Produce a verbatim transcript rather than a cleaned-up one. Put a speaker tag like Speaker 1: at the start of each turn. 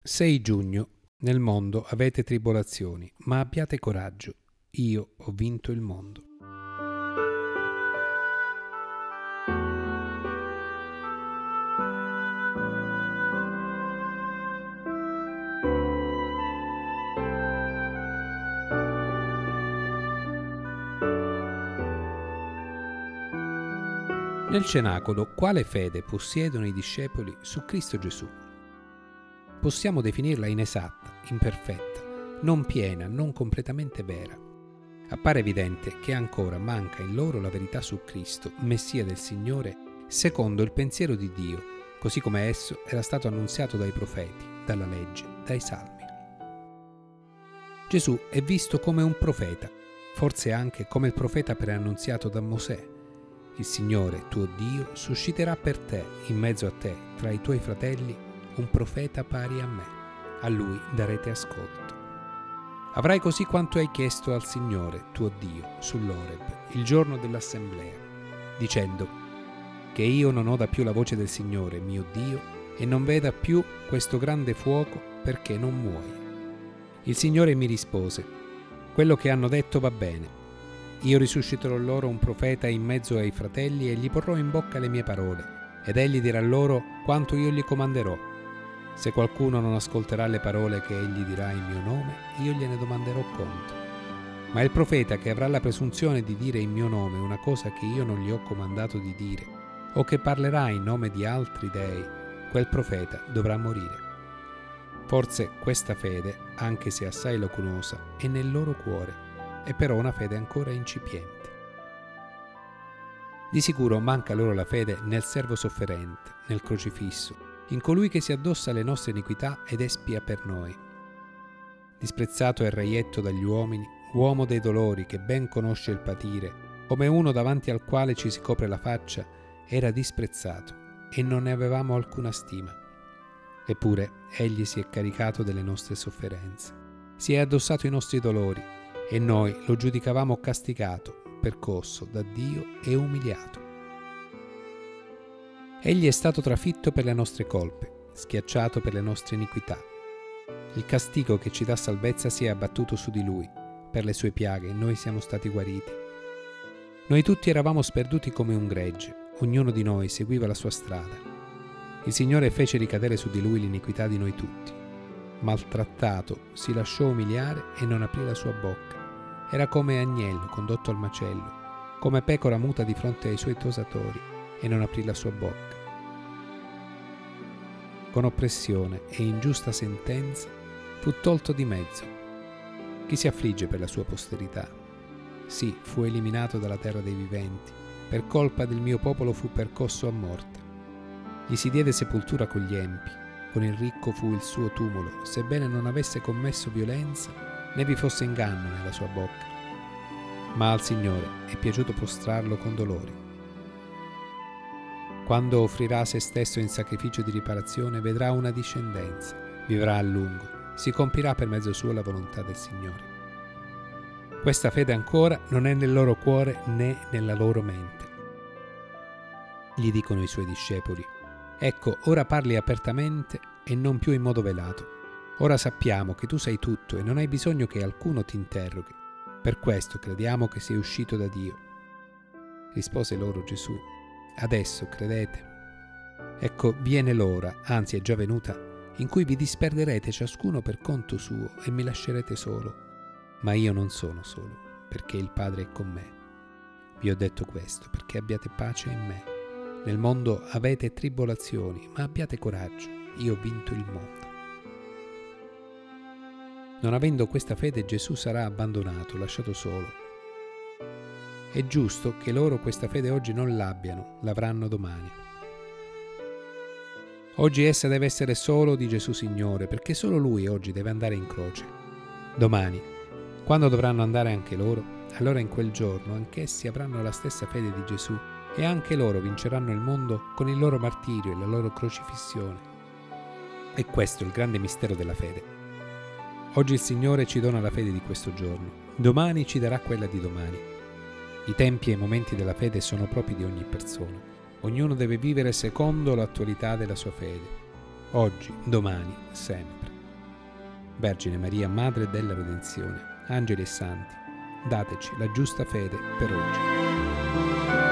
Speaker 1: sei giugno. Nel mondo avete tribolazioni, ma abbiate coraggio. Io ho vinto il mondo. Nel cenacolo, quale fede possiedono i discepoli su Cristo Gesù? Possiamo definirla inesatta, imperfetta, non piena, non completamente vera. Appare evidente che ancora manca in loro la verità su Cristo, Messia del Signore, secondo il pensiero di Dio, così come esso era stato annunziato dai profeti, dalla legge, dai salmi. Gesù è visto come un profeta, forse anche come il profeta preannunziato da Mosè. Il Signore, tuo Dio, susciterà per te, in mezzo a te, tra i tuoi fratelli, un profeta pari a me. A lui darete ascolto. Avrai così quanto hai chiesto al Signore, tuo Dio, sull'Oreb, il giorno dell'assemblea, dicendo: che io non oda più la voce del Signore, mio Dio, e non veda più questo grande fuoco, perché non muoia. Il Signore mi rispose: quello che hanno detto va bene. Io risusciterò loro un profeta in mezzo ai fratelli e gli porrò in bocca le mie parole, ed egli dirà loro quanto io gli comanderò. Se qualcuno non ascolterà le parole che egli dirà in mio nome, io gliene domanderò conto. Ma il profeta che avrà la presunzione di dire in mio nome una cosa che io non gli ho comandato di dire, o che parlerà in nome di altri dei, quel profeta dovrà morire. Forse questa fede, anche se assai lacunosa, è nel loro cuore, è però una fede ancora incipiente. Di sicuro manca loro la fede nel servo sofferente, nel crocifisso, in colui che si addossa alle nostre iniquità ed espia per noi. Disprezzato e reietto dagli uomini, uomo dei dolori che ben conosce il patire, come uno davanti al quale ci si copre la faccia, era disprezzato e non ne avevamo alcuna stima. Eppure egli si è caricato delle nostre sofferenze, si è addossato i nostri dolori, e noi lo giudicavamo castigato, percosso da Dio e umiliato. Egli è stato trafitto per le nostre colpe, schiacciato per le nostre iniquità. Il castigo che ci dà salvezza si è abbattuto su di lui, per le sue piaghe noi siamo stati guariti. Noi tutti eravamo sperduti come un gregge, ognuno di noi seguiva la sua strada. Il Signore fece ricadere su di lui l'iniquità di noi tutti. Maltrattato, si lasciò umiliare e non aprì la sua bocca. Era come agnello condotto al macello, come pecora muta di fronte ai suoi tosatori, e non aprì la sua bocca. Con oppressione e ingiusta sentenza fu tolto di mezzo. Chi si affligge per la sua posterità? Sì, fu eliminato dalla terra dei viventi, per colpa del mio popolo fu percosso a morte. Gli si diede sepoltura con gli empi, con il ricco fu il suo tumulo, sebbene non avesse commesso violenza, né vi fosse inganno nella sua bocca. Ma al Signore è piaciuto prostrarlo con dolori. Quando offrirà se stesso in sacrificio di riparazione, vedrà una discendenza, vivrà a lungo, si compirà per mezzo suo la volontà del Signore. Questa fede ancora non è nel loro cuore né nella loro mente. Gli dicono i suoi discepoli: ecco, ora parli apertamente e non più in modo velato. Ora sappiamo che tu sai tutto e non hai bisogno che alcuno ti interroghi. Per questo crediamo che sei uscito da Dio. Rispose loro Gesù: adesso credete? Ecco, viene l'ora, anzi è già venuta, in cui vi disperderete ciascuno per conto suo e mi lascerete solo. Ma io non sono solo, perché il Padre è con me. Vi ho detto questo perché abbiate pace in me. Nel mondo avete tribolazioni, ma abbiate coraggio, io ho vinto il mondo. Non avendo questa fede, Gesù sarà abbandonato, lasciato solo. È giusto che loro questa fede oggi non l'abbiano, l'avranno domani. Oggi essa deve essere solo di Gesù Signore, perché solo Lui oggi deve andare in croce. Domani, quando dovranno andare anche loro, allora in quel giorno anch'essi avranno la stessa fede di Gesù e anche loro vinceranno il mondo con il loro martirio e la loro crocifissione. E questo è il grande mistero della fede. Oggi il Signore ci dona la fede di questo giorno, domani ci darà quella di domani. I tempi e i momenti della fede sono propri di ogni persona. Ognuno deve vivere secondo l'attualità della sua fede, oggi, domani, sempre. Vergine Maria, Madre della Redenzione, angeli e santi, dateci la giusta fede per oggi.